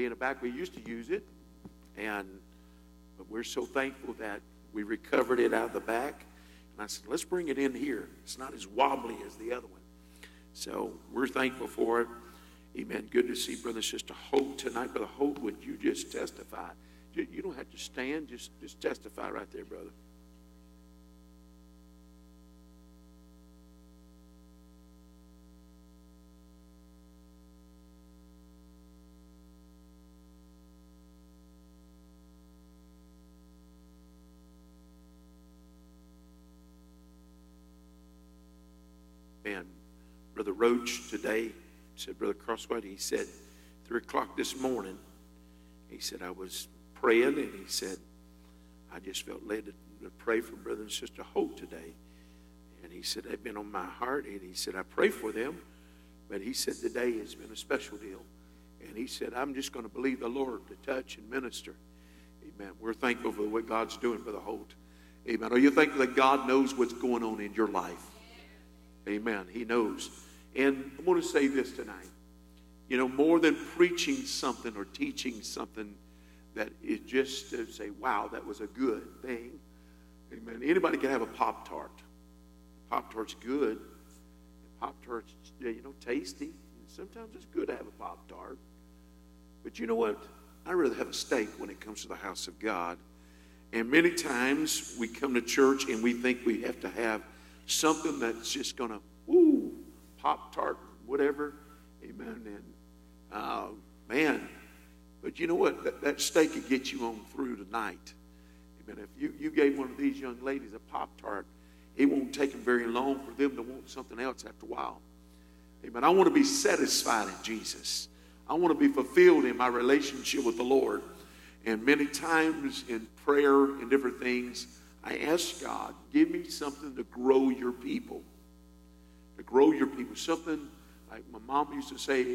way in the back. We used to use it, but we're so thankful that we recovered it out of the back. And I said, let's bring it in here. It's not as wobbly as the other one. So we're thankful for it. Amen. Good to see Brother and Sister Holt tonight. Brother Holt, would you just testify? You don't have to stand. Just testify right there, brother. And Brother Roach today said, Brother Crosswhite, he said, 3 o'clock this morning, he said, I was praying, and he said, I just felt led to pray for Brother and Sister Holt today. And he said, they've been on my heart, and he said, I pray for them. But he said, today has been a special deal. And he said, I'm just going to believe the Lord to touch and minister. Amen. We're thankful for what God's doing for the Holt. Amen. Are you thankful that God knows what's going on in your life? Amen. He knows. And I want to say this tonight. You know, more than preaching something or teaching something, that is just to say, wow, that was a good thing. Amen. Anybody can have a Pop-Tart. Pop-Tart's good. Pop-Tart's, you know, tasty. And sometimes it's good to have a Pop-Tart. But you know what? I'd rather have a steak when it comes to the house of God. And many times we come to church and we think we have to have something that's just going to, ooh, Pop-Tart, whatever. Amen. And, man, but you know what? That steak could get you on through tonight. Amen. If you gave one of these young ladies a Pop-Tart, it won't take them very long for them to want something else after a while. Amen. I want to be satisfied in Jesus. I want to be fulfilled in my relationship with the Lord. And many times in prayer and different things, I ask God, give me something to grow your people. To grow your people. Something like my mom used to say,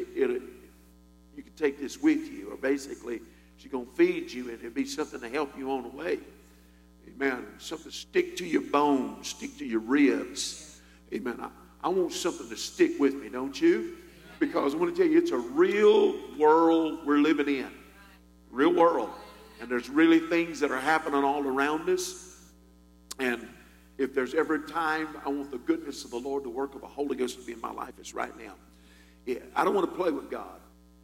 you can take this with you. Or basically, she's going to feed you and it'll be something to help you on the way. Amen. Something stick to your bones, stick to your ribs. Amen. I want something to stick with me, don't you? Because I want to tell you, it's a real world we're living in. Real world. And there's really things that are happening all around us. And if there's ever a time I want the goodness of the Lord, the work of the Holy Ghost to be in my life, it's right now. Yeah, I don't want to play with God.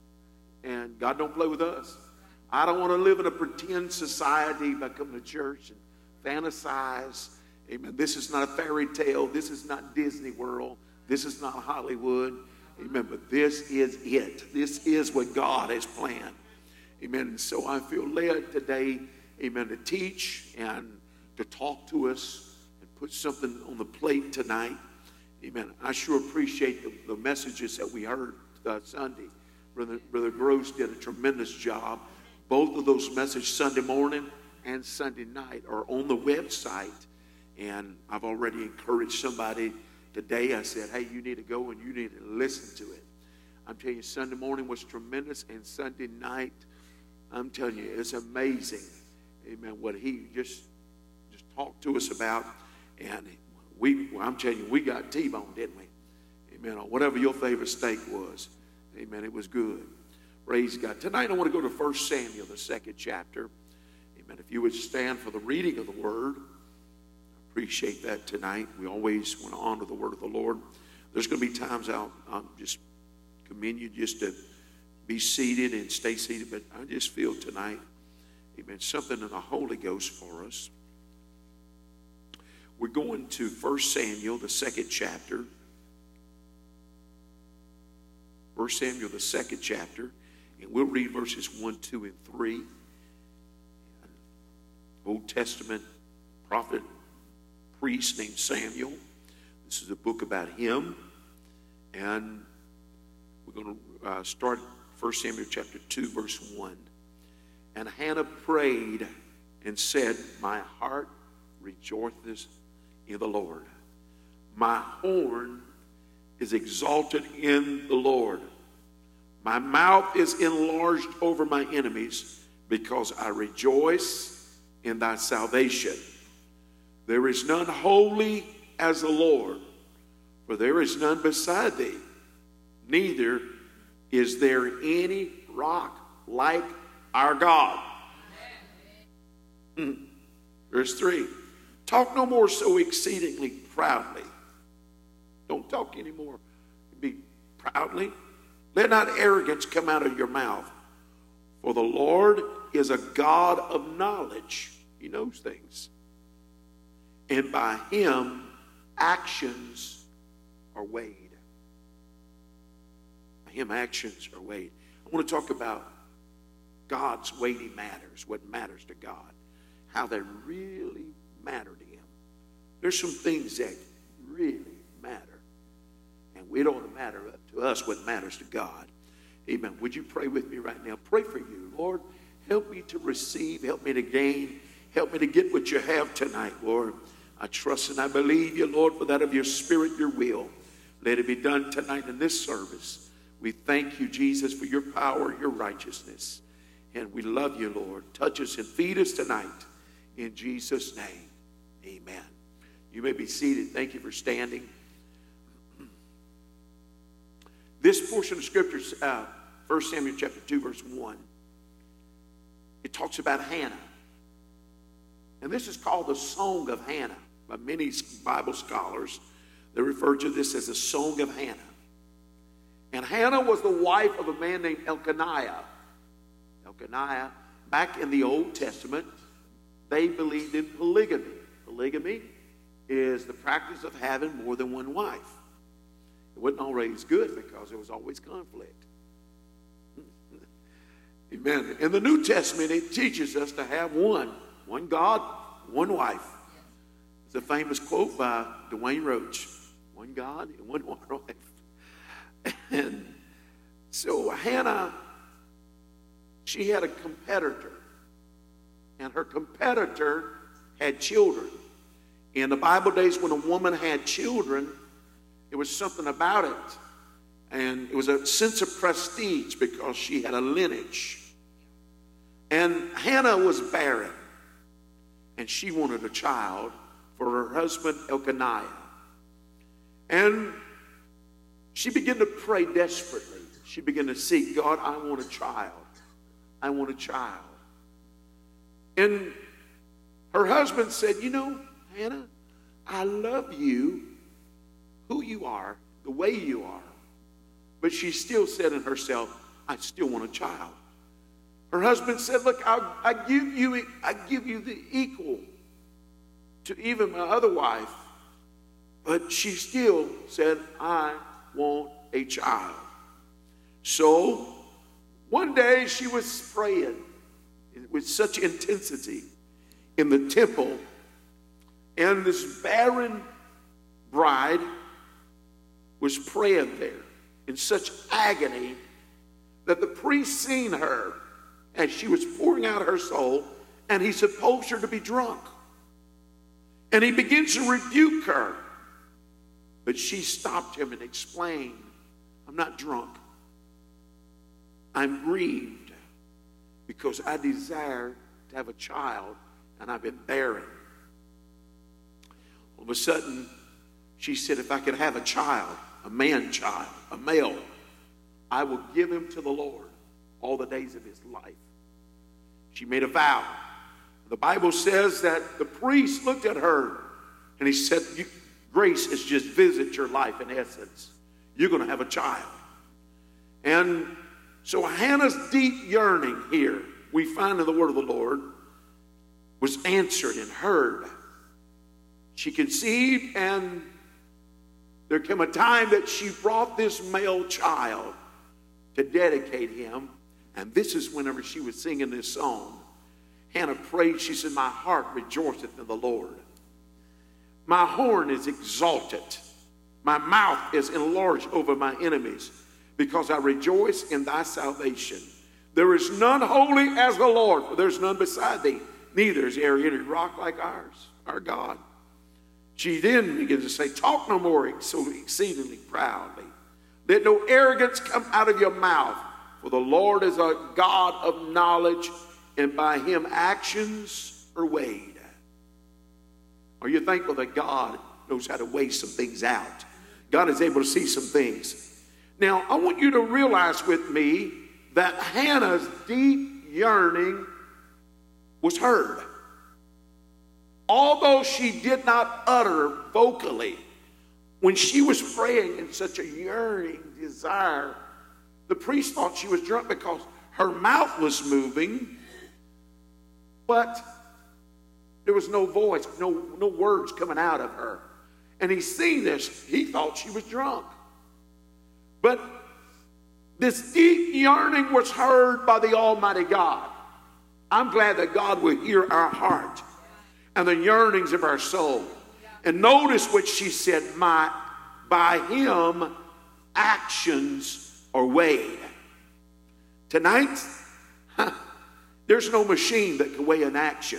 And God don't play with us. I don't want to live in a pretend society by coming to church and fantasize. Amen. This is not a fairy tale. This is not Disney World. This is not Hollywood. Amen. But this is it. This is what God has planned. Amen. And so I feel led today, amen, to teach and to talk to us and put something on the plate tonight. Amen. I sure appreciate the messages that we heard Sunday. Brother Gross did a tremendous job. Both of those messages, Sunday morning and Sunday night, are on the website. And I've already encouraged somebody today. I said, hey, you need to go and you need to listen to it. I'm telling you, Sunday morning was tremendous. And Sunday night, I'm telling you, it's amazing. Amen. What he just talked to us about. And I'm telling you, we got T-bone, didn't we? Amen. Or whatever your favorite steak was. Amen. It was good. Praise God. Tonight I want to go to 1 Samuel, the 2nd chapter. Amen. If you would stand for the reading of the word. I appreciate that tonight. We always want to honor the word of the Lord. There's going to be times I'll just commend you just to be seated and stay seated. But I just feel tonight, amen, something in the Holy Ghost for us. We're going to 1 Samuel, the 2nd chapter. 1 Samuel, the 2nd chapter. And we'll read verses 1, 2, and 3. Old Testament prophet, priest named Samuel. This is a book about him. And we're going to start 1 Samuel chapter 2, verse 1. And Hannah prayed and said, my heart rejoiceth in the Lord. My horn is exalted in the Lord. My mouth is enlarged over my enemies, because I rejoice in thy salvation. There is none holy as the Lord, for there is none beside thee, neither is there any rock like our God. Verse 3. Talk no more so exceedingly proudly. Don't talk anymore. Be proudly. Let not arrogance come out of your mouth. For the Lord is a God of knowledge. He knows things. And by him, actions are weighed. By him, actions are weighed. I want to talk about God's weighty matters, what matters to God, how they really matter to him. There's some things that really matter, and we don't matter to us what matters to God. Amen. Would you pray with me right now? Pray for you. Lord, help me to receive, help me to gain, help me to get what you have tonight, Lord. I trust and I believe you, Lord, for that of your spirit, your will. Let it be done tonight in this service. We thank you, Jesus, for your power, your righteousness. And we love you, Lord. Touch us and feed us tonight. In Jesus' name, amen. You may be seated. Thank you for standing. This portion of Scripture, 1 Samuel chapter 2, verse 1, it talks about Hannah. And this is called the Song of Hannah. By many Bible scholars, they refer to this as the Song of Hannah. And Hannah was the wife of a man named Elkanah. Elkanah, back in the Old Testament, they believed in polygamy. Polygamy is the practice of having more than one wife. It wasn't always good because there was always conflict. Amen. In the New Testament, it teaches us to have one God, one wife. It's a famous quote by Dwayne Roach. One God and one wife. And so Hannah, she had a competitor. And her competitor had children. In the Bible days, when a woman had children, it was something about it. And it was a sense of prestige because she had a lineage. And Hannah was barren. And she wanted a child for her husband Elkanah. And she began to pray desperately. She began to seek, God, I want a child. I want a child. And her husband said, you know, Hannah, I love you, who you are, the way you are. But she still said in herself, I still want a child. Her husband said, look, I give you the equal to even my other wife. But she still said, I want a child. So one day she was praying with such intensity in the temple. And this barren bride was praying there in such agony that the priest seen her as she was pouring out her soul, and he supposed her to be drunk. And he begins to rebuke her. But she stopped him and explained, I'm not drunk. I'm grieved because I desire to have a child, and I've been barren. All of a sudden, she said, if I could have a child, a man-child, a male, I will give him to the Lord all the days of his life. She made a vow. The Bible says that the priest looked at her and he said, grace has just visited your life in essence. You're going to have a child. And so Hannah's deep yearning here, we find in the word of the Lord, was answered and heard. She conceived, and there came a time that she brought this male child to dedicate him. And this is whenever she was singing this song. Hannah prayed, she said, my heart rejoiceth in the Lord. My horn is exalted. My mouth is enlarged over my enemies, because I rejoice in thy salvation. There is none holy as the Lord, for there is none beside thee. Neither is there any rock like ours, our God. She then begins to say, talk no more so exceedingly proudly. Let no arrogance come out of your mouth. For the Lord is a God of knowledge, and by him actions are weighed. Are you thankful that God knows how to weigh some things out? God is able to see some things. Now, I want you to realize with me that Hannah's deep yearning was heard. Although she did not utter vocally, when she was praying in such a yearning desire, the priest thought she was drunk because her mouth was moving, but there was no voice, no words coming out of her. And he's seen this. He thought she was drunk. But this deep yearning was heard by the Almighty God. I'm glad that God will hear our heart and the yearnings of our soul. And notice what she said, by him actions are weighed. Tonight, there's no machine that can weigh an action.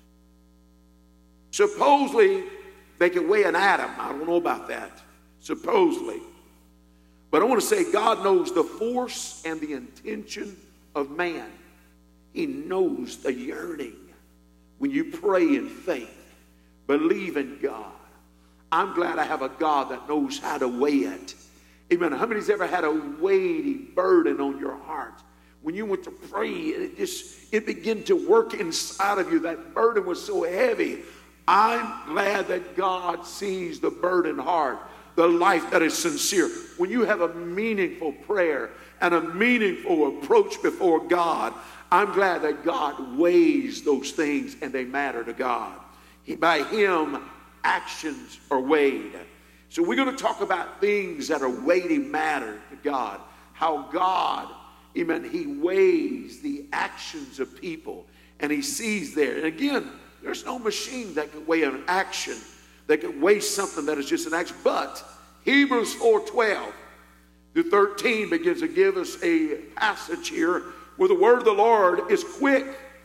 Supposedly, they can weigh an atom. I don't know about that. Supposedly. But I want to say God knows the force and the intention of man. He knows the yearning. When you pray in faith, believe in God. I'm glad I have a God that knows how to weigh it. Amen. How many's ever had a weighty burden on your heart? When you went to pray, it began to work inside of you. That burden was so heavy. I'm glad that God sees the burdened heart, the life that is sincere. When you have a meaningful prayer and a meaningful approach before God, I'm glad that God weighs those things and they matter to God. By him, actions are weighed. So we're going to talk about things that are weighty matter to God. How God, amen, he weighs the actions of people and he sees there. And again, there's no machine that can weigh an action, that can weigh something that is just an action. But Hebrews 4:12 through 13 begins to give us a passage here where the word of the Lord is quick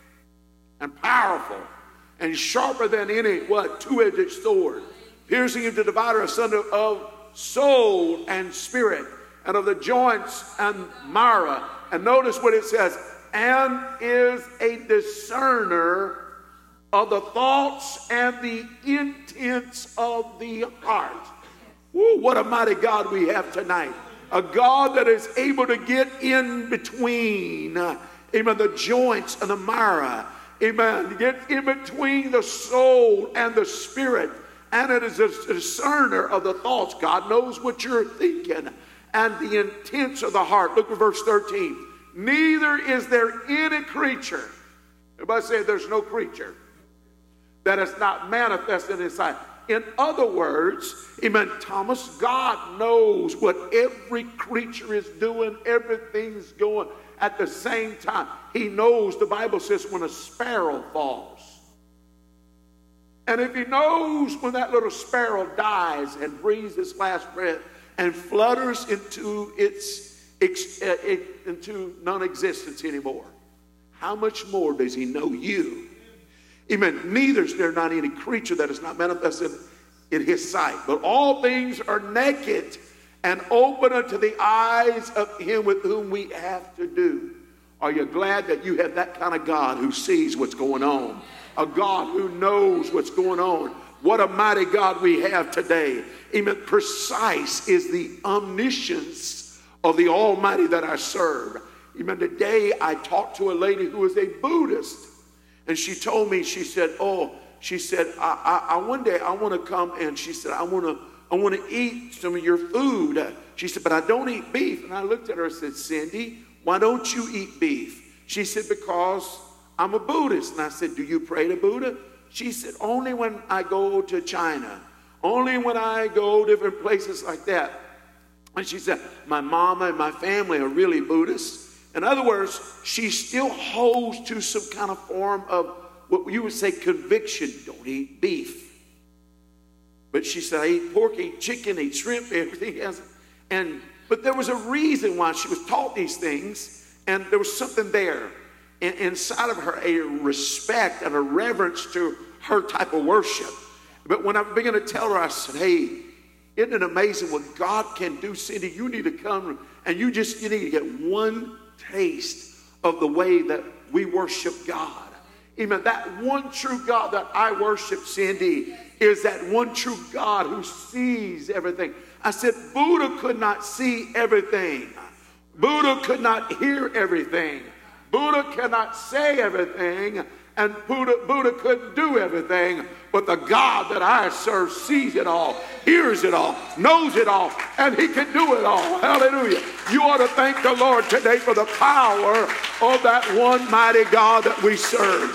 and powerful and sharper than any, two-edged sword, piercing into the divider asunder of soul and spirit, and of the joints and marrow. And notice what it says, and is a discerner of the thoughts and the intents of the heart. Ooh, what a mighty God we have tonight. A God that is able to get in between, amen, the joints and the marrow. Amen. Get in between the soul and the spirit. And it is a discerner of the thoughts. God knows what you're thinking. And the intents of the heart. Look at verse 13. Neither is there any creature. Everybody say there's no creature that is not manifested in sight. In other words, amen, Thomas, God knows what every creature is doing. Everything's going at the same time. He knows, the Bible says, when a sparrow falls. And if he knows when that little sparrow dies and breathes its last breath and flutters into into non-existence anymore, how much more does he know you? Amen. Neither is there not any creature that is not manifested in his sight, but all things are naked and open unto the eyes of him with whom we have to do. Are you glad that you have that kind of God who sees what's going on? A God who knows what's going on. What a mighty God we have today. Amen. Precise is the omniscience of the Almighty that I serve. Amen. Today I talked to a lady who is a Buddhist. And she told me, she said, I one day I want to come, and she said, I want to eat some of your food. She said, but I don't eat beef. And I looked at her and said, Cindy, why don't you eat beef? She said, because I'm a Buddhist. And I said, do you pray to Buddha? She said, only when I go to China. Only when I go different places like that. And she said, my mama and my family are really Buddhists. In other words, she still holds to some kind of form of what you would say conviction. Don't eat beef. But she said, I eat pork, eat chicken, eat shrimp, everything else. But there was a reason why she was taught these things, and there was something there inside of her, a respect and a reverence to her type of worship. But when I began to tell her, I said, hey, isn't it amazing what God can do, Cindy? You need to come, and you need to get one taste of the way that we worship God. Amen. That one true God that I worship, Cindy, is that one true God who sees everything. I said, Buddha could not see everything. Buddha could not hear everything. Buddha cannot say everything. And Buddha couldn't do everything. But the God that I serve sees it all, hears it all, knows it all, and he can do it all. Hallelujah. You ought to thank the Lord today for the power of that one mighty God that we serve.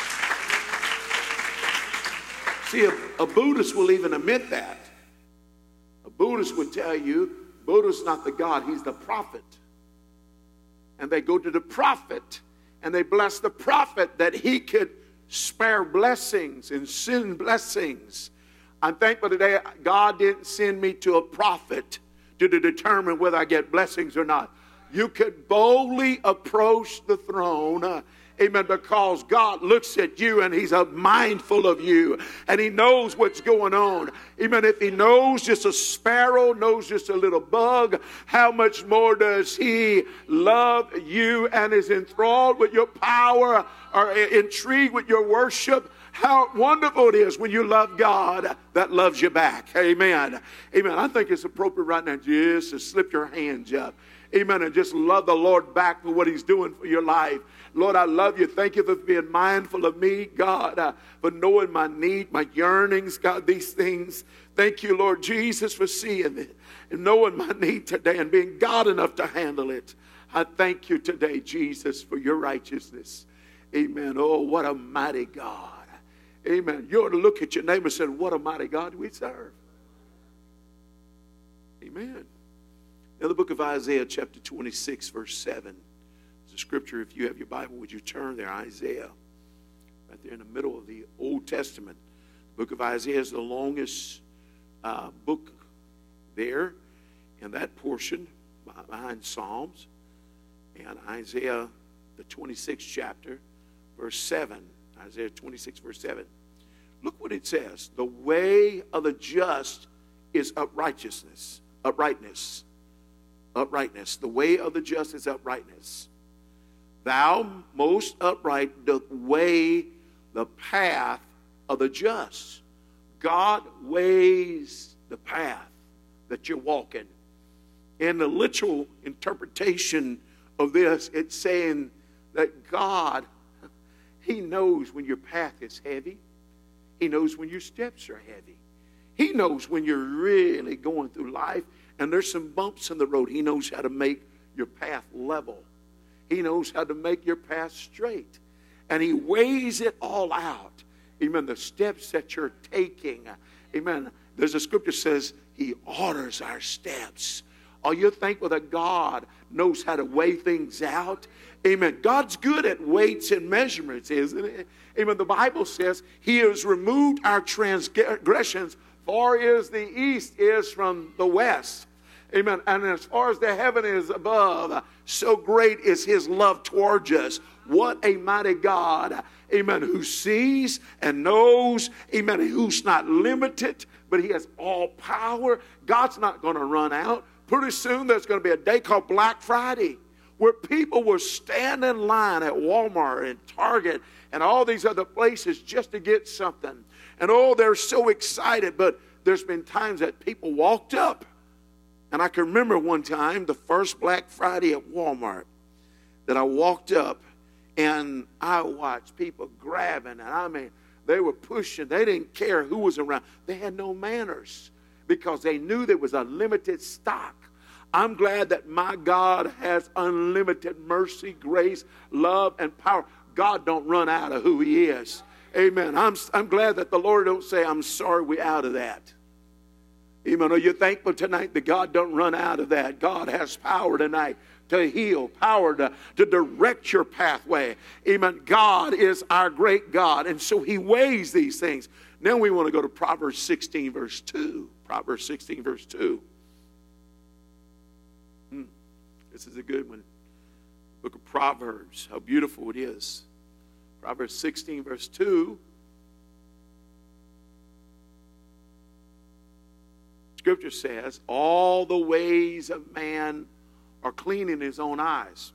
See, a Buddhist will even admit that. A Buddhist would tell you, Buddha's not the God, he's the prophet. And they go to the prophet and they bless the prophet that he could spare blessings and send blessings. I'm thankful today God didn't send me to a prophet to determine whether I get blessings or not. You could boldly approach the throne, amen, because God looks at you and he's mindful of you and he knows what's going on. Amen. If he knows just a sparrow, knows just a little bug, how much more does he love you and is enthralled with your power or intrigued with your worship? How wonderful it is when you love God that loves you back. Amen. Amen. I think it's appropriate right now just to slip your hands up. Amen. And just love the Lord back for what he's doing for your life. Lord, I love you. Thank you for being mindful of me, God, for knowing my need, my yearnings, God, these things. Thank you, Lord Jesus, for seeing it and knowing my need today and being God enough to handle it. I thank you today, Jesus, for your righteousness. Amen. Oh, what a mighty God. Amen. You ought to look at your neighbor and say, what a mighty God we serve. Amen. Now, the book of Isaiah, chapter 26, verse 7. The scripture, if you have your Bible, would you turn there? Isaiah, right there in the middle of the Old Testament. The book of Isaiah is the longest book there in that portion behind Psalms. And Isaiah, the 26th chapter, verse 7. Isaiah 26, verse 7. Look what it says. The way of the just is uprightness. Uprightness. The way of the just is uprightness. Thou most upright doth weigh the path of the just. God weighs the path that you're walking. In the literal interpretation of this, it's saying that God, he knows when your path is heavy. He knows when your steps are heavy. He knows when you're really going through life and there's some bumps in the road. He knows how to make your path level. He knows how to make your path straight. And he weighs it all out. Amen. The steps that you're taking. Amen. There's a scripture that says he orders our steps. Are you thankful that God knows how to weigh things out? Amen. God's good at weights and measurements, isn't it? Amen. The Bible says he has removed our transgressions far as the east is from the west. Amen. And as far as the heaven is above, so great is his love towards us. What a mighty God. Amen. Who sees and knows. Amen. Who's not limited, but he has all power. God's not going to run out. Pretty soon there's going to be a day called Black Friday where people will stand in line at Walmart and Target and all these other places just to get something. And oh, they're so excited. But there's been times that people walked up. And I can remember one time, the first Black Friday at Walmart, that I walked up and I watched people grabbing. And I mean, they were pushing. They didn't care who was around. They had no manners because they knew there was a limited stock. I'm glad that my God has unlimited mercy, grace, love, and power. God don't run out of who he is. Amen. I'm glad that the Lord don't say, I'm sorry we're out of that. Amen. Are you thankful tonight that God don't run out of that? God has power tonight to heal, power to direct your pathway. Amen. God is our great God, and so he weighs these things. Now we want to go to Proverbs 16, verse 2. Proverbs 16, verse 2. This is a good one. Book of Proverbs. How beautiful it is. Proverbs 16, verse 2. Scripture says, all the ways of man are clean in his own eyes.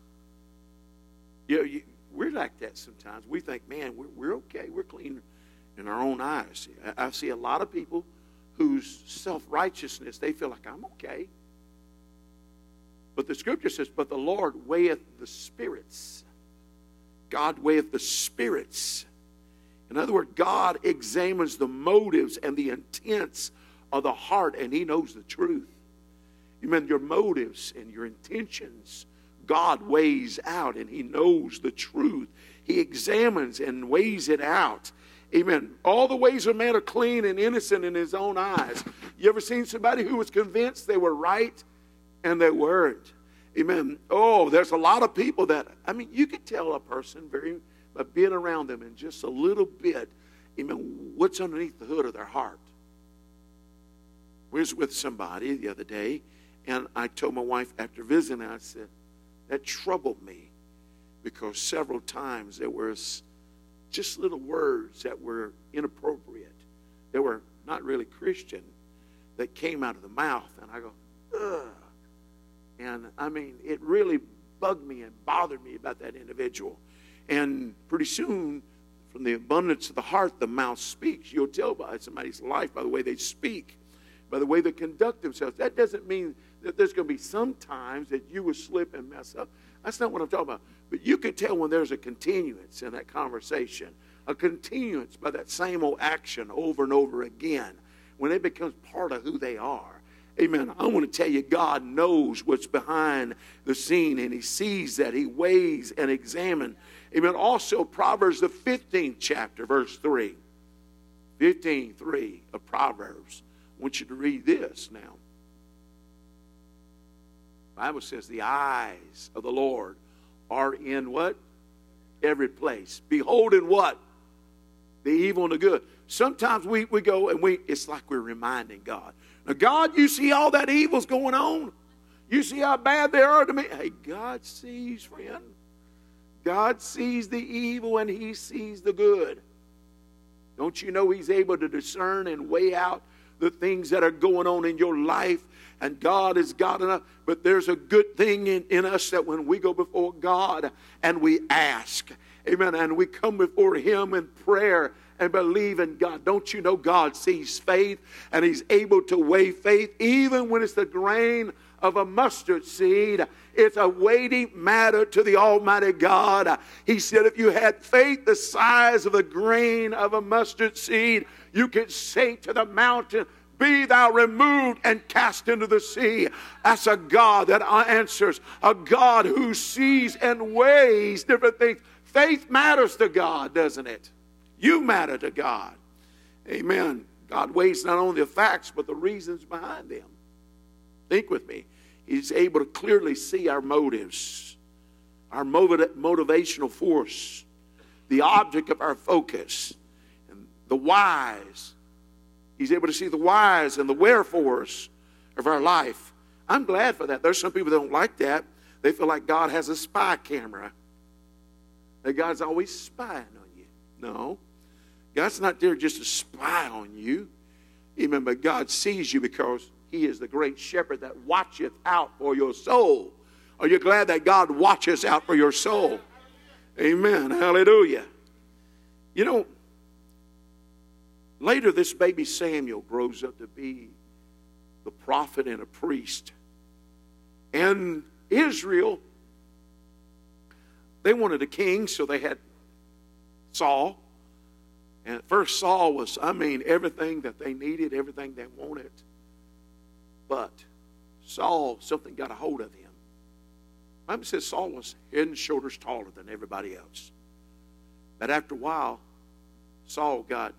We're like that sometimes. We think, man, we're okay. We're clean in our own eyes. I see a lot of people whose self-righteousness, they feel like, I'm okay. But the scripture says, but the Lord weigheth the spirits. God weigheth the spirits. In other words, God examines the motives and the intents of the heart, and He knows the truth. Amen. Your motives and your intentions, God weighs out, and He knows the truth. He examines and weighs it out. Amen. All the ways of man are clean and innocent in His own eyes. You ever seen somebody who was convinced they were right and they weren't? Amen. Oh, there's a lot of people that, you could tell a person by being around them in just a little bit, amen, what's underneath the hood of their heart. We was with somebody the other day, and I told my wife after visiting, I said, that troubled me because several times there was just little words that were inappropriate, that were not really Christian, that came out of the mouth. And I go, ugh. And it really bugged me and bothered me about that individual. And pretty soon, from the abundance of the heart, the mouth speaks. You'll tell by somebody's life by the way they speak, by the way they conduct themselves. That doesn't mean that there's going to be some times that you will slip and mess up. That's not what I'm talking about. But you can tell when there's a continuance in that conversation, a continuance by that same old action over and over again, when it becomes part of who they are. Amen. I want to tell you, God knows what's behind the scene, and He sees that. He weighs and examines. Amen. Also, Proverbs, the 15th chapter, verse 3. 15:3 of Proverbs. I want you to read this now. The Bible says, the eyes of the Lord are in what? Every place. Beholding what? The evil and the good. Sometimes we go and it's like we're reminding God. Now, God, you see all that evil's going on? You see how bad they are to me? Hey, God sees, friend. God sees the evil and He sees the good. Don't you know He's able to discern and weigh out the things that are going on in your life? And God is God enough. But there's a good thing in us that when we go before God and we ask, amen, and we come before Him in prayer and believe in God. Don't you know God sees faith and He's able to weigh faith even when it's the grain of a mustard seed? It's a weighty matter to the Almighty God. He said if you had faith the size of the grain of a mustard seed, you could say to the mountain, be thou removed and cast into the sea. That's a God that answers, a God who sees and weighs different things. Faith matters to God, doesn't it? You matter to God. Amen. God weighs not only the facts, but the reasons behind them. Think with me. He's able to clearly see our motives, our motivational force, the object of our focus, and the whys. He's able to see the whys and the wherefores of our life. I'm glad for that. There's some people that don't like that. They feel like God has a spy camera, that God's always spying on you. No. God's not there just to spy on you. Amen. But God sees you because He is the great shepherd that watcheth out for your soul. Are you glad that God watches out for your soul? Amen. Hallelujah. You know, later this baby Samuel grows up to be the prophet and a priest. And Israel, they wanted a king, so they had Saul. And at first Saul was, everything that they needed, everything they wanted. But Saul, something got a hold of him. The Bible says Saul was head and shoulders taller than everybody else. But after a while, Saul got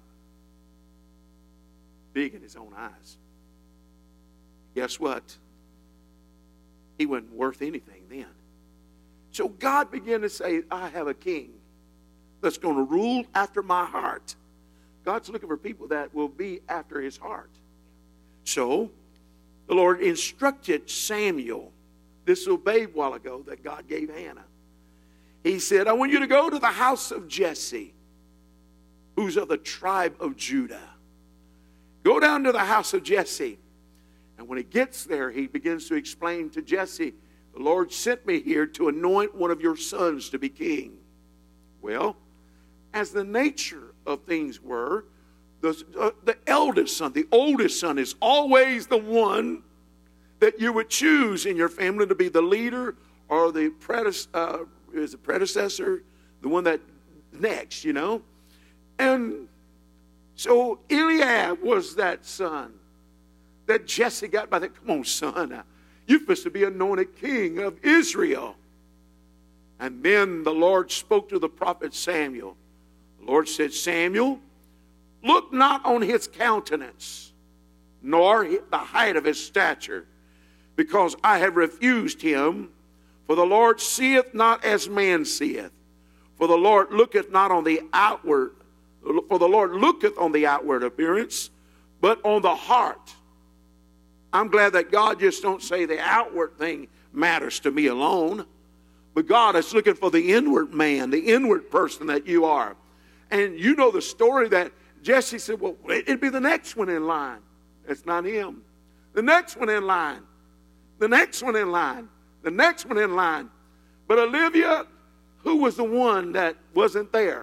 big in his own eyes. Guess what? He wasn't worth anything then. So God began to say, I have a king that's going to rule after my heart. God's looking for people that will be after His heart. So the Lord instructed Samuel, this little babe a while ago that God gave Hannah. He said, I want you to go to the house of Jesse, who's of the tribe of Judah. Go down to the house of Jesse. And when he gets there, he begins to explain to Jesse, the Lord sent me here to anoint one of your sons to be king. Well, as the nature of things were, the eldest son, the oldest son, is always the one that you would choose in your family to be the leader or the predecessor, the one that next, you know. And so Eliab was that son that Jesse got by that. Come on, son, you're supposed to be anointed king of Israel. And then the Lord spoke to the prophet Samuel. The Lord said, Samuel, look not on his countenance, nor the height of his stature, because I have refused him. For the Lord seeth not as man seeth. For the Lord looketh not on the outward, for the Lord looketh on the outward appearance, but on the heart. I'm glad that God just don't say the outward thing matters to me alone. But God is looking for the inward man, the inward person that you are. And you know the story that Jesse said, well, it'd be the next one in line. It's not him. The next one in line. The next one in line. The next one in line. But Olivia, who was the one that wasn't there?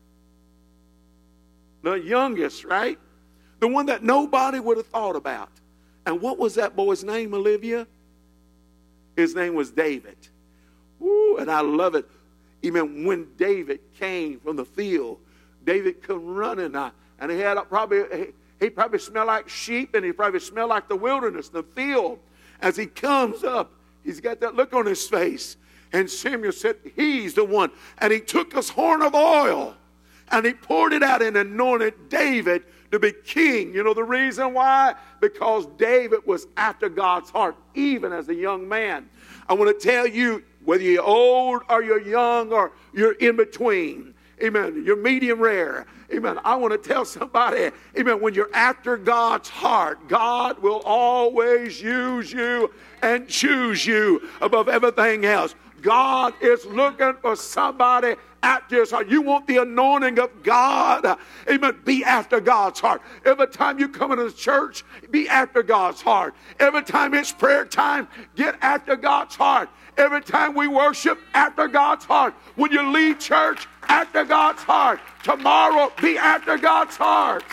The youngest, right? The one that nobody would have thought about. And what was that boy's name, Olivia? His name was David. Ooh, and I love it. Even when David came from the field, David come running, and he probably smelled like sheep, and he probably smelled like the wilderness, the field. As he comes up, he's got that look on his face. And Samuel said, he's the one. And he took his horn of oil, and he poured it out and anointed David to be king. You know the reason why? Because David was after God's heart, even as a young man. I want to tell you, whether you're old or you're young or you're in between, amen, you're medium rare, amen, I want to tell somebody, amen, when you're after God's heart, God will always use you and choose you above everything else. God is looking for somebody after his heart. You want the anointing of God, amen, be after God's heart. Every time you come into the church, be after God's heart. Every time it's prayer time, get after God's heart. Every time we worship, after God's heart. When you leave church, after God's heart. Tomorrow, be after God's heart.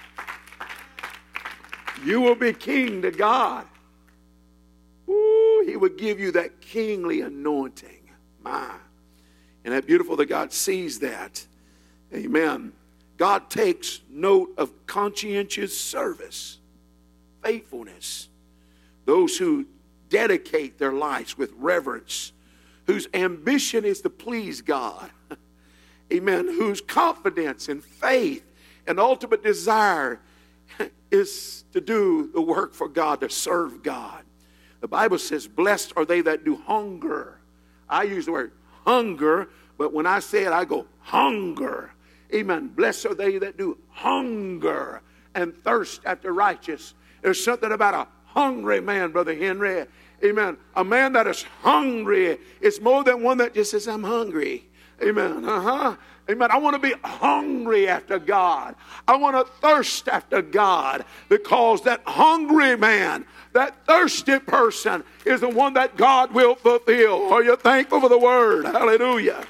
You will be king to God. Ooh, he would give you that kingly anointing. My. And that beautiful that God sees that. Amen. God takes note of conscientious service, faithfulness. Those who dedicate their lives with reverence, whose ambition is to please God. Amen. Whose confidence and faith and ultimate desire is to do the work for God, to serve God. The Bible says, blessed are they that do hunger. I use the word hunger, but when I say it, I go hunger. Amen. Blessed are they that do hunger and thirst after righteousness. There's something about a hungry man, Brother Henry. Amen. A man that is hungry is more than one that just says, I'm hungry. Amen. Amen. I want to be hungry after God. I want to thirst after God, because that hungry man, that thirsty person is the one that God will fulfill. Are you thankful for the word? Hallelujah.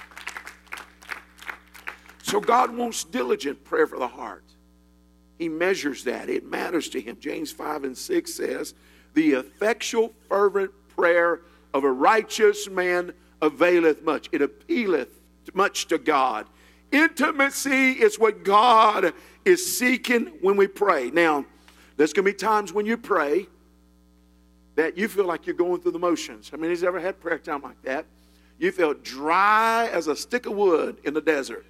So God wants diligent prayer for the heart. He measures that. It matters to him. James 5:6 says, the effectual fervent prayer of a righteous man availeth much. It appealeth much to God. Intimacy is what God is seeking when we pray. Now, there's going to be times when you pray that you feel like you're going through the motions. I mean, who's ever had prayer time like that? You feel dry as a stick of wood in the desert.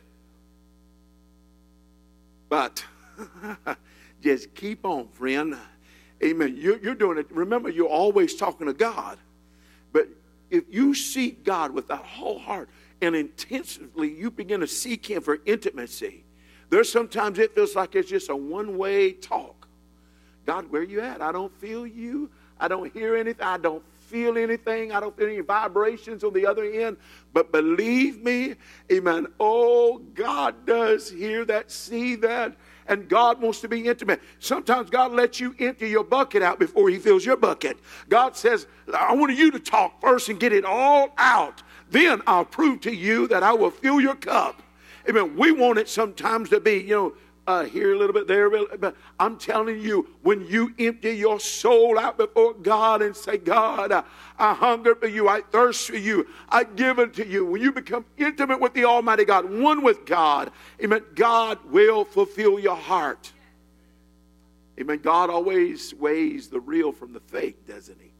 But just keep on, friend. Amen. You're doing it. Remember, you're always talking to God. But if you seek God with that whole heart and intensively, you begin to seek him for intimacy. There's sometimes it feels like it's just a one-way talk. God, where are you at? I don't feel you. I don't hear anything. I don't feel anything. I don't feel any vibrations on the other end. But believe me, amen, oh, God does hear that, see that. And God wants to be intimate. Sometimes God lets you empty your bucket out before he fills your bucket. God says, I want you to talk first and get it all out. Then I'll prove to you that I will fill your cup. Amen. We want it sometimes to be, here a little bit, there a little bit. But I'm telling you, when you empty your soul out before God and say, God, I hunger for you, I thirst for you, I give it to you. When you become intimate with the Almighty God, one with God, amen, God will fulfill your heart. Amen. God always weighs the real from the fake, doesn't he?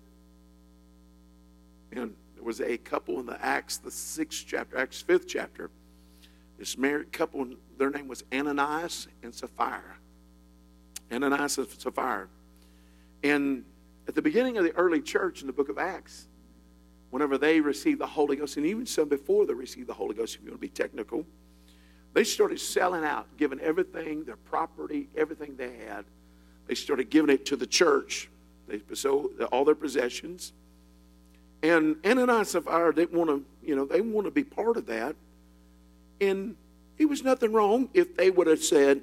And there was a couple in the Acts, the 6th chapter, Acts 5th chapter. This married couple, their name was Ananias and Sapphira. Ananias and Sapphira. And at the beginning of the early church in the book of Acts, whenever they received the Holy Ghost, and even some before they received the Holy Ghost, if you want to be technical, they started selling out, giving everything, their property, everything they had. They started giving it to the church. They sold all their possessions. And Ananias and Sapphira didn't want to, they want to be part of that. And it was nothing wrong if they would have said,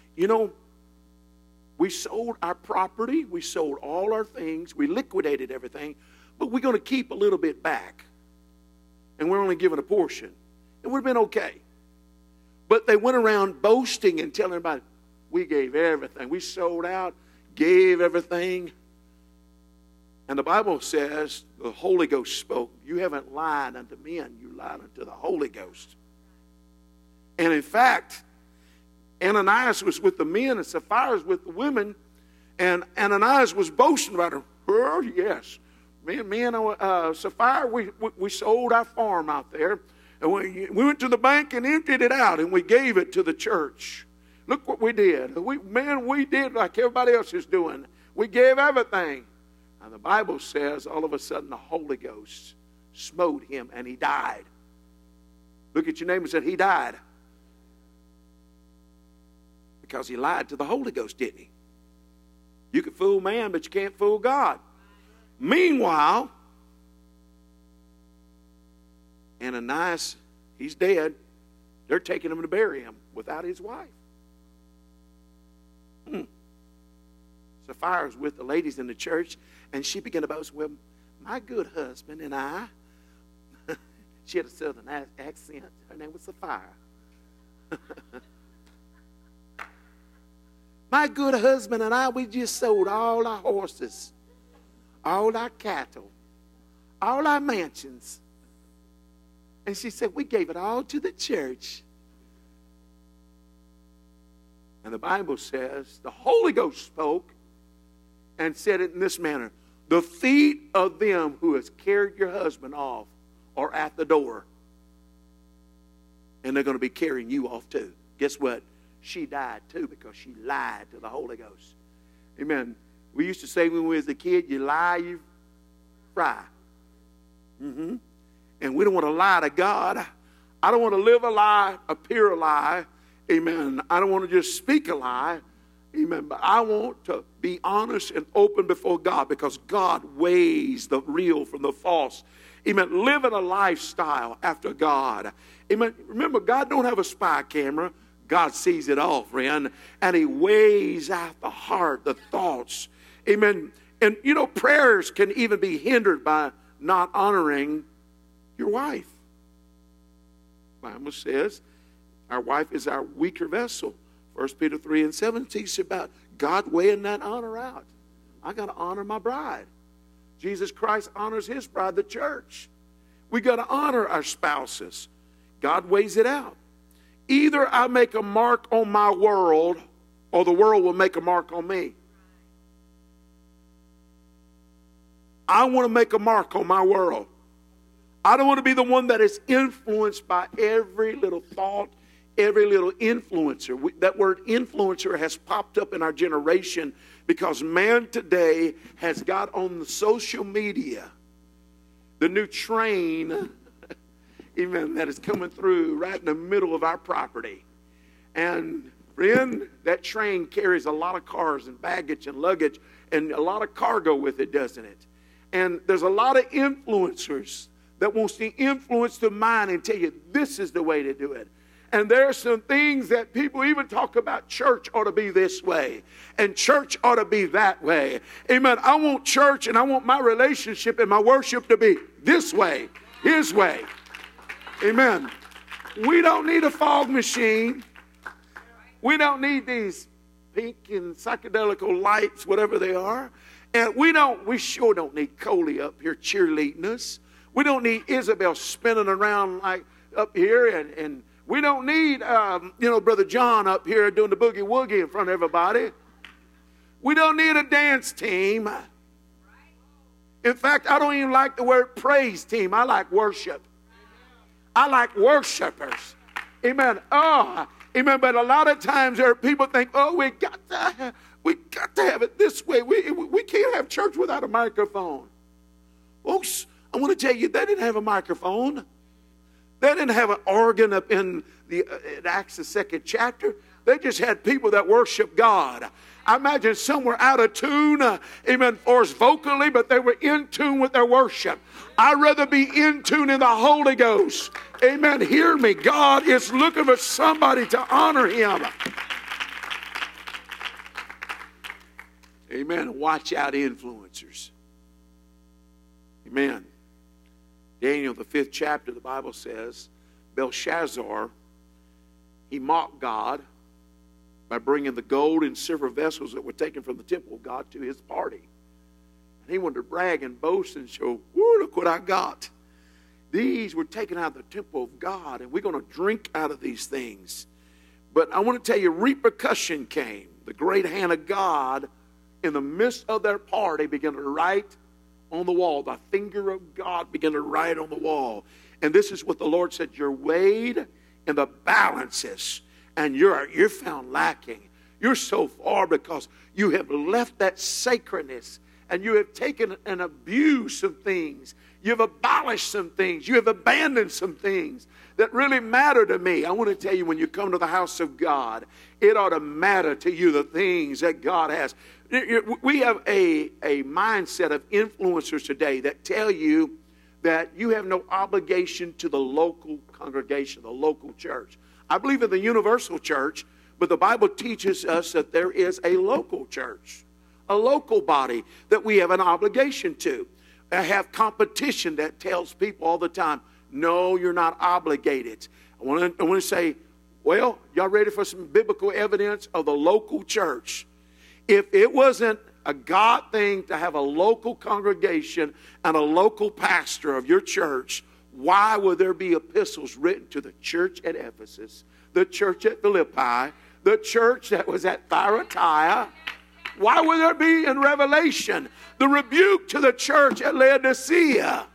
we sold our property, we sold all our things, we liquidated everything, but we're going to keep a little bit back. And we're only giving a portion. It would have been okay. But they went around boasting and telling everybody, we gave everything. We sold out, gave everything. And the Bible says the Holy Ghost spoke. You haven't lied unto men, you lied unto the Holy Ghost. And in fact, Ananias was with the men and Sapphira was with the women. And Ananias was boasting about her. Oh, yes. Me and Sapphira, we sold our farm out there. And we went to the bank and emptied it out. And we gave it to the church. Look what we did. We did like everybody else is doing. We gave everything. And the Bible says all of a sudden the Holy Ghost smote him and he died. Look at your neighbor and said, he died. Because he lied to the Holy Ghost, didn't he? You can fool man, but you can't fool God. Meanwhile, Ananias, he's dead. They're taking him to bury him without his wife. Sapphira's with the ladies in the church, and she began to boast, well, my good husband and I, she had a southern accent. Her name was Sapphira. My good husband and I, we just sold all our horses, all our cattle, all our mansions. And she said, we gave it all to the church. And the Bible says, the Holy Ghost spoke and said it in this manner. The feet of them who has carried your husband off are at the door. And they're going to be carrying you off too. Guess what? She died too because she lied to the Holy Ghost. Amen. We used to say when we was a kid, you lie, you fry. And we don't want to lie to God. I don't want to live a lie, appear a lie. Amen. I don't want to just speak a lie. Amen. But I want to be honest and open before God because God weighs the real from the false. Amen. Living a lifestyle after God. Amen. Remember, God don't have a spy camera. God sees it all, friend. And he weighs out the heart, the thoughts. Amen. And, prayers can even be hindered by not honoring your wife. The Bible says our wife is our weaker vessel. 1 Peter 3:7 teaches about God weighing that honor out. I got to honor my bride. Jesus Christ honors his bride, the church. We got to honor our spouses. God weighs it out. Either I make a mark on my world or the world will make a mark on me. I want to make a mark on my world. I don't want to be the one that is influenced by every little thought, every little influencer. That word influencer has popped up in our generation because man today has got on the social media the new train, amen, that is coming through right in the middle of our property. And friend, that train carries a lot of cars and baggage and luggage and a lot of cargo with it, doesn't it? And there's a lot of influencers that wants to influence the mind and tell you this is the way to do it. And there are some things that people even talk about church ought to be this way. And church ought to be that way. Amen. I want church and I want my relationship and my worship to be this way. His way. Amen. We don't need a fog machine. We don't need these pink and psychedelic lights, whatever they are. And we sure don't need Coley up here cheerleading us. We don't need Isabel spinning around like up here. And we don't need, Brother John up here doing the boogie woogie in front of everybody. We don't need a dance team. In fact, I don't even like the word praise team. I like worship. I like worshipers. Amen. Oh, amen. But a lot of times there are people think, oh, we got to have it this way. We can't have church without a microphone. Folks, I want to tell you, they didn't have a microphone. They didn't have an organ up in Acts, the 2nd chapter. They just had people that worship God. I imagine some were out of tune, amen, for us vocally, but they were in tune with their worship. I'd rather be in tune in the Holy Ghost. Amen. Hear me. God is looking for somebody to honor Him. Amen. Watch out, influencers. Amen. Daniel, the 5th chapter, the Bible says, Belshazzar, he mocked God by bringing the gold and silver vessels that were taken from the temple of God to his party. And he wanted to brag and boast and show, whoo, look what I got. These were taken out of the temple of God, and we're going to drink out of these things. But I want to tell you, repercussion came. The great hand of God, in the midst of their party, began to write on the wall. The finger of God began to write on the wall. And this is what the Lord said, you're weighed in the balances, and you're found lacking. You're so far because you have left that sacredness, and you have taken and abused some things. You've abolished some things. You have abandoned some things that really matter to me. I want to tell you, when you come to the house of God, it ought to matter to you the things that God has. We have a mindset of influencers today that tell you that you have no obligation to the local congregation, the local church. I believe in the universal church, but the Bible teaches us that there is a local church, a local body that we have an obligation to. I have competition that tells people all the time, no, you're not obligated. I want to say, well, y'all ready for some biblical evidence of the local church? If it wasn't a God thing to have a local congregation and a local pastor of your church, why would there be epistles written to the church at Ephesus, the church at Philippi, the church that was at Thyatira? Why would there be in Revelation the rebuke to the church at Laodicea?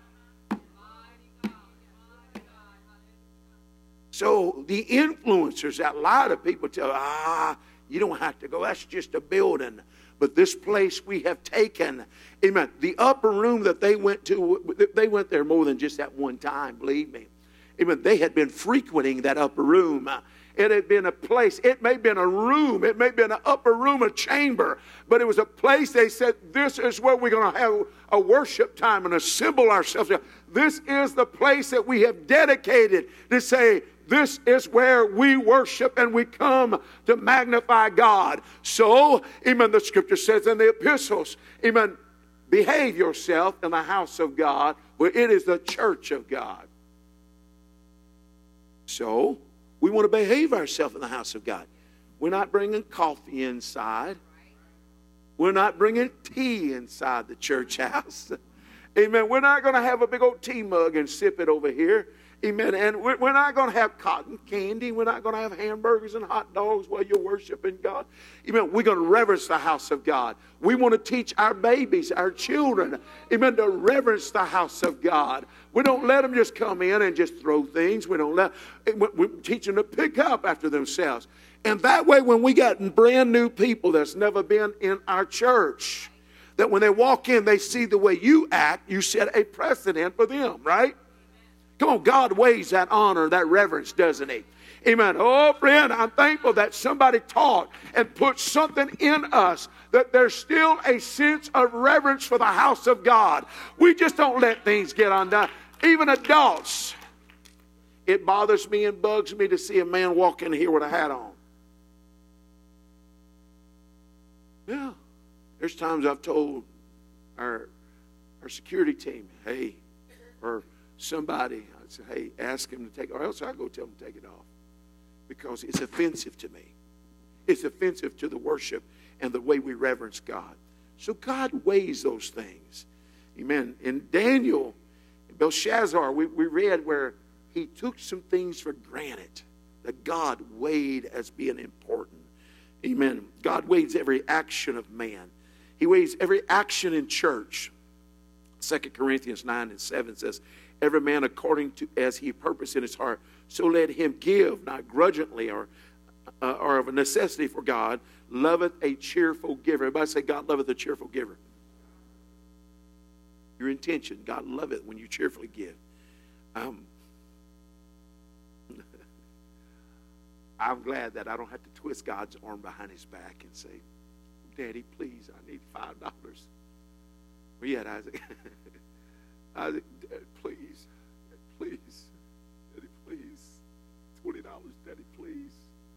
So the influencers that lie to people tell, you don't have to go. That's just a building. But this place we have taken, amen, the upper room that they went there more than just that one time, believe me. Amen. They had been frequenting that upper room. It had been a place. It may have been a room. It may have been an upper room, a chamber. But it was a place they said, this is where we're going to have a worship time and assemble ourselves. This is the place that we have dedicated to say, this is where we worship and we come to magnify God. So, amen, the scripture says in the epistles, amen, behave yourself in the house of God, where it is the church of God. So, we want to behave ourselves in the house of God. We're not bringing coffee inside. We're not bringing tea inside the church house. Amen. We're not going to have a big old tea mug and sip it over here. Amen. And we're not going to have cotton candy. We're not going to have hamburgers and hot dogs while you're worshiping God. Amen. We're going to reverence the house of God. We want to teach our babies, our children, amen, to reverence the house of God. We don't let them just come in and just throw things. We teach them to pick up after themselves. And that way, when we got brand new people that's never been in our church, that when they walk in, they see the way you act, you set a precedent for them, right? Come on, God weighs that honor, that reverence, doesn't He? Amen. Oh, friend, I'm thankful that somebody taught and put something in us that there's still a sense of reverence for the house of God. We just don't let things get undone. Even adults, it bothers me and bugs me to see a man walk in here with a hat on. Yeah. There's times I've told our security team, hey, or somebody, I'd say, hey, ask him to take it, or else I'll go tell him to take it off. Because it's offensive to me. It's offensive to the worship and the way we reverence God. So God weighs those things. Amen. In Daniel, Belshazzar, we read where he took some things for granted that God weighed as being important. Amen. God weighs every action of man. He weighs every action in church. 2 Corinthians 9:7 says, every man according to as he purposed in his heart, so let him give, not grudgingly or of a necessity for God, loveth a cheerful giver. Everybody say, God loveth a cheerful giver. Your intention, God loveth when you cheerfully give. I'm glad that I don't have to twist God's arm behind his back and say, Daddy, please, I need $5. Where you at, Isaac? Isaac, Dad, please, Daddy, please, $20, Daddy, please.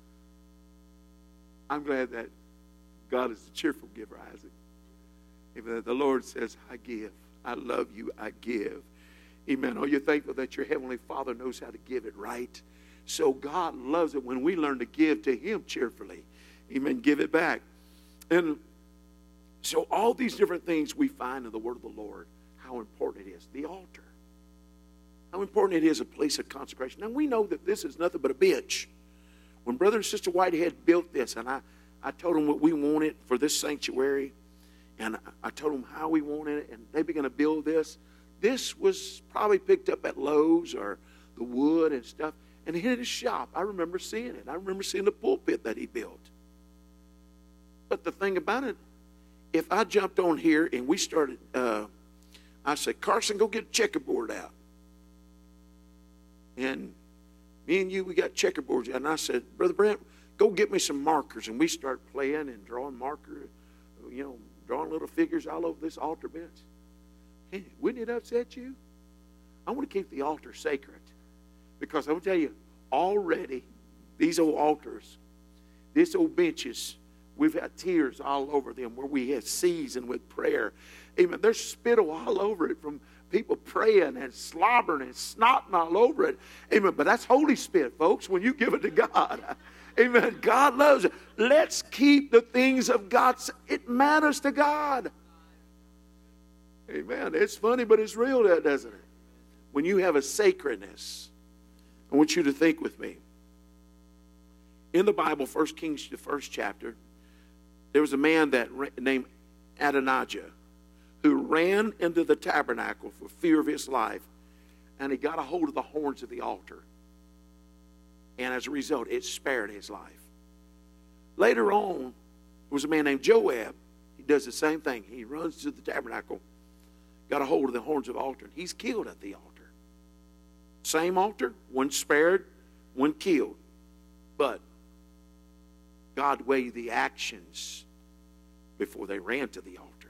I'm glad that God is a cheerful giver, Isaac. Even the Lord says, I give, I love you, I give. Amen. Are you thankful that your Heavenly Father knows how to give it right? So God loves it when we learn to give to him cheerfully. Amen. Give it back. And so all these different things we find in the word of the Lord, how important it is. The altar. How important it is, a place of consecration. Now we know that this is nothing but a bench. When Brother and Sister Whitehead built this, and I told them what we wanted for this sanctuary, and I told them how we wanted it, and they began to build this. This was probably picked up at Lowe's or the wood and stuff. And in his shop, I remember seeing it. I remember seeing the pulpit that he built. But the thing about it, if I jumped on here and we started, I said, Carson, go get a checkerboard out. And me and you, we got checkerboards. And I said, Brother Brent, go get me some markers. And we start playing and drawing markers, drawing little figures all over this altar bench. Hey, wouldn't it upset you? I want to keep the altar sacred. Because I will tell you, already, these old altars, these old benches, we've had tears all over them where we have seasoned with prayer. Amen. There's spittle all over it from people praying and slobbering and snotting all over it. Amen. But that's holy spit, folks, when you give it to God. Amen. God loves it. Let's keep the things of God. It matters to God. Amen. It's funny, but it's real, doesn't it? When you have a sacredness. I want you to think with me. In the Bible, 1 Kings, the first chapter, there was a man named Adonijah who ran into the tabernacle for fear of his life, and he got a hold of the horns of the altar. And as a result, it spared his life. Later on, there was a man named Joab. He does the same thing. He runs to the tabernacle, got a hold of the horns of the altar, and he's killed at the altar. Same altar, one spared, one killed. But God weighed the actions before they ran to the altar.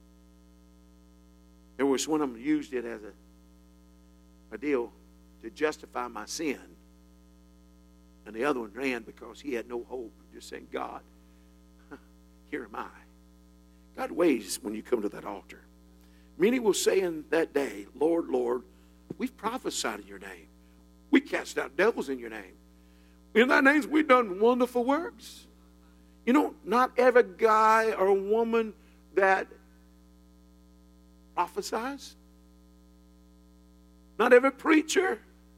There was one of them used it as a deal to justify my sin. And the other one ran because he had no hope. Just saying, God, here am I. God weighs when you come to that altar. Many will say in that day, Lord, Lord, we've prophesied in your name. We cast out devils in your name. In thy names we've done wonderful works. Not every guy or woman that prophesies, not every preacher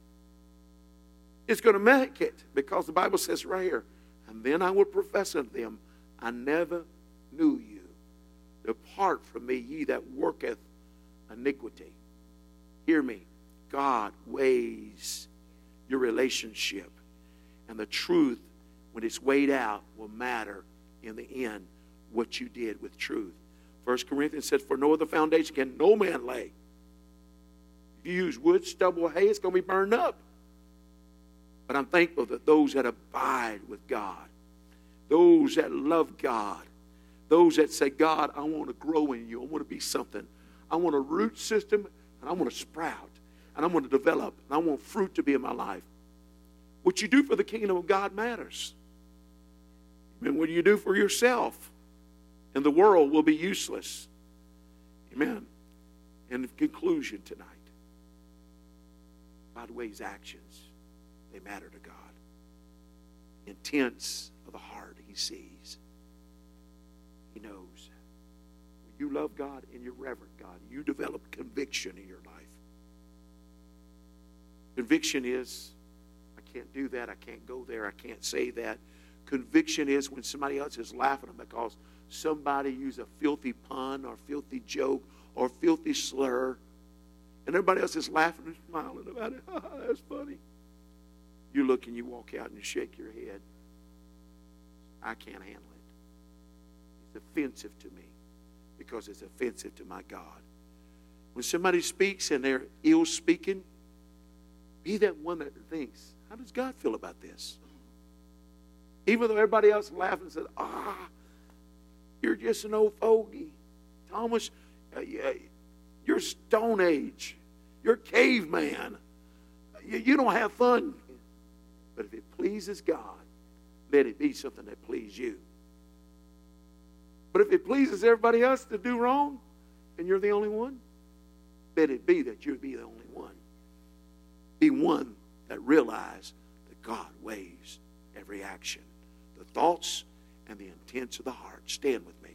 is going to make it, because the Bible says right here, and then I will profess unto them, I never knew you. Depart from me, ye that worketh iniquity. Hear me. God weighs your relationship. And the truth, when it's weighed out, will matter in the end what you did with truth. 1 Corinthians says, for no other foundation can no man lay. If you use wood, stubble, hay, it's going to be burned up. But I'm thankful that those that abide with God, those that love God, those that say, God, I want to grow in you. I want to be something. I want a root system, and I want to sprout. And I want to develop, and I want fruit to be in my life. What you do for the kingdom of God matters. And what you do for yourself in the world will be useless. Amen. In conclusion tonight, God weighs actions. They matter to God. Intents of the heart. He sees. He knows. When you love God and you reverent God, you develop conviction in your life. Conviction is, I can't do that, I can't go there, I can't say that. Conviction is when somebody else is laughing at them because somebody used a filthy pun or filthy joke or filthy slur, and everybody else is laughing and smiling about it. Oh, that's funny. You look and you walk out and you shake your head. I can't handle it. It's offensive to me because it's offensive to my God. When somebody speaks and they're ill speaking, be that one that thinks, how does God feel about this? Even though everybody else laughed and said, you're just an old fogey. Thomas, you're Stone Age. You're caveman. You don't have fun. But if it pleases God, let it be something that pleases you. But if it pleases everybody else to do wrong, and you're the only one, let it be that you'll be the only one. Be one that realizes that God weighs every action, the thoughts and the intents of the heart. Stand with me.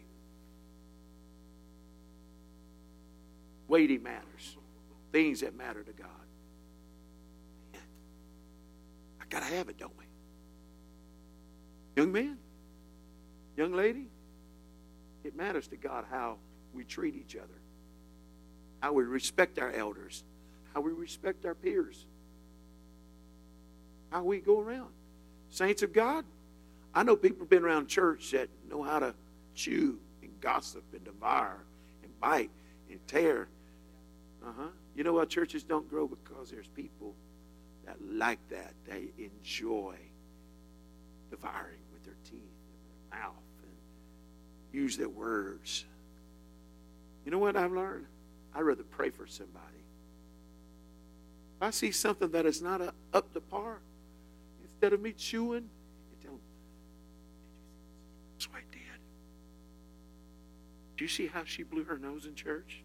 Weighty matters. Things that matter to God. I got to have it, don't we? Young man, young lady, it matters to God how we treat each other, how we respect our elders, how we respect our peers, how we go around. Saints of God, I know people have been around church that know how to chew and gossip and devour and bite and tear. You know why churches don't grow? Because there's people that like that. They enjoy devouring with their teeth and their mouth and use their words. You know what I've learned? I'd rather pray for somebody. If I see something that is not up to par, instead of me chewing, you tell them, did you see what this white did? Do you see how she blew her nose in church?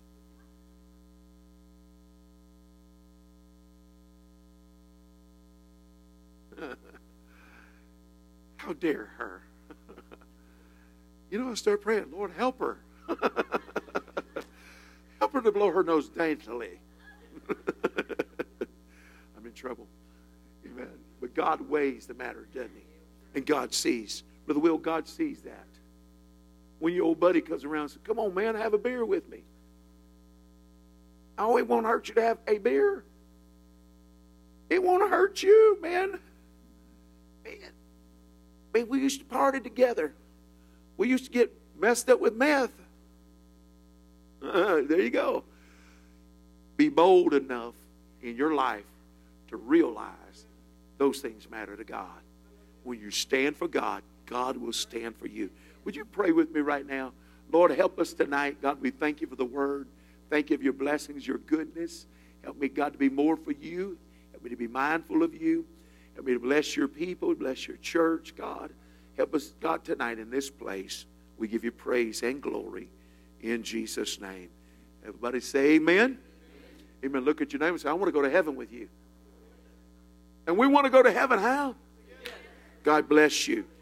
How dare her? You know, I start praying, Lord, help her. Help her to blow her nose daintily. I'm in trouble. Amen. But God weighs the matter, doesn't he? And God sees. Brother Will, God sees that. When your old buddy comes around and says, come on, man, have a beer with me. Oh, it won't hurt you to have a beer. It won't hurt you, man. Man, we used to party together. We used to get messed up with meth. There you go. Be bold enough in your life to realize those things matter to God. When you stand for God, God will stand for you. Would you pray with me right now? Lord, help us tonight. God, we thank you for the word. Thank you for your blessings, your goodness. Help me, God, to be more for you. Help me to be mindful of you. Help me to bless your people, bless your church, God. Help us, God, tonight in this place. We give you praise and glory in Jesus' name. Everybody say amen. Amen. Look at your neighbor and say, I want to go to heaven with you. And we want to go to heaven how? God bless you.